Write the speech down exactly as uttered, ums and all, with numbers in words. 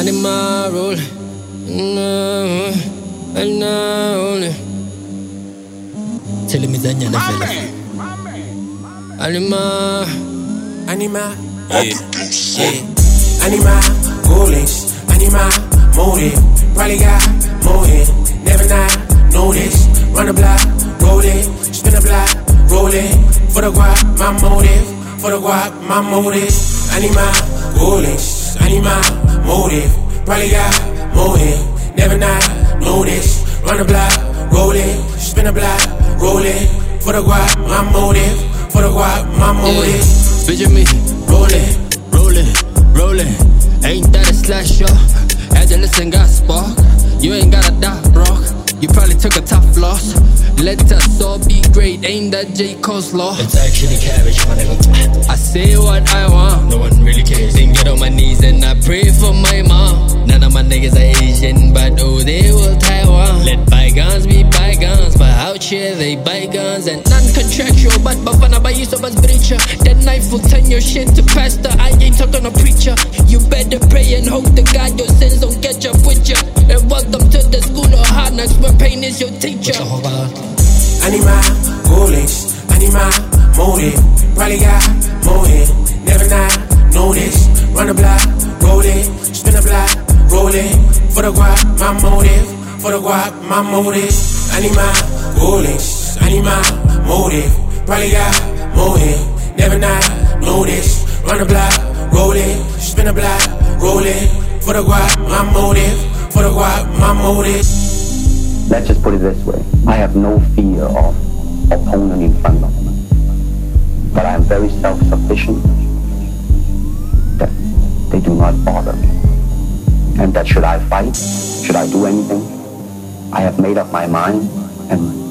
Animal rolling, no, animal rolling. Tell me that you're not Animal, animal, yeah, yeah. Animal, ghoulish, animal, motive. Probably got motive, never not notice. Run the block, roll it, spin the block, roll it. For the guap, my motive. For the guap, my motive. Animal, ghoulish, animal, motive. Probably got motive, never not notice. Run the block, roll it, spin the block, roll it. For the guap, my motive. For the guap, my motive. Yeah. Picture me, rollin', rollin', rollin'. Ain't that a slasher? Angelus ain't got spark. You ain't got a dot rock. You probably took a tough loss. Let us all be great, ain't that J. Cole's law? It's actually cabbage, my nigga. I say what I want. No one really cares. Then get on my knees and I pray for my mom. None of my niggas are Asian, but oh, they will Taiwan. Let bygones be bygones, but out here they bygones and non-contractual. But Bafana by you so much breacher. That knife will turn your shit to pastor. I ain't talking a preacher. You better pray and hope to God your sins don't catch up with you. And welcome to the school of hard knocks where pain is your teacher. Animal, ghoulish, animal, motive. Probably got motive, never not notice. Run the block, roll it, spin the block, roll it. For the guap, my motive. For the guap, my motive. Animal, ghoulish, animal, motive. Probably got motive, never not notice. Run the block, roll it, spin the block, roll it. For the guap, my motive. For the guap, my motive. Let's just put it this way. I have no fear of opponent in front of me. But I am very self-sufficient that they do not bother me. And that should I fight, should I do anything, I have made up my mind and